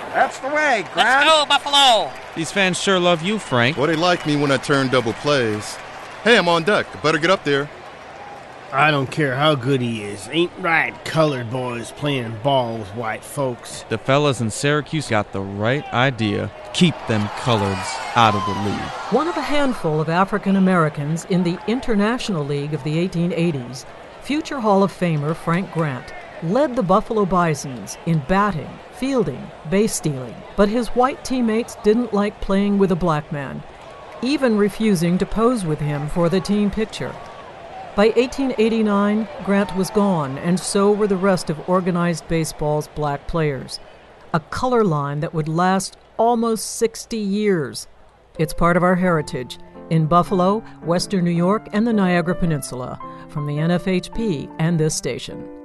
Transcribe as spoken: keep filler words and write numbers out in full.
That's the way, Grant. Let's go, Buffalo. These fans sure love you, Frank. Well, they like me when I turn double plays. Hey, I'm on deck. I better get up there. I don't care how good he is. Ain't right colored boys playing ball with white folks. The fellas in Syracuse got the right idea. Keep them coloreds out of the league. One of a handful of African Americans in the International League of the eighteen eighties, future Hall of Famer Frank Grant led the Buffalo Bisons in batting, fielding, base stealing. But his white teammates didn't like playing with a black man, even refusing to pose with him for the team picture. By eighteen eighty-nine, Grant was gone, and so were the rest of organized baseball's black players. A color line that would last almost sixty years. It's part of our heritage in Buffalo, Western New York, and the Niagara Peninsula, from the N F H P and this station.